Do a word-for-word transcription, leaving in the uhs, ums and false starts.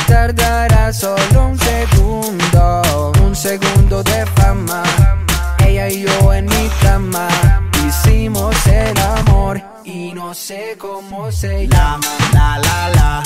tardará solo un segundo, un segundo de fama. Ella y yo en mi cama hicimos el amor y no sé cómo se llama. La, la, la, la.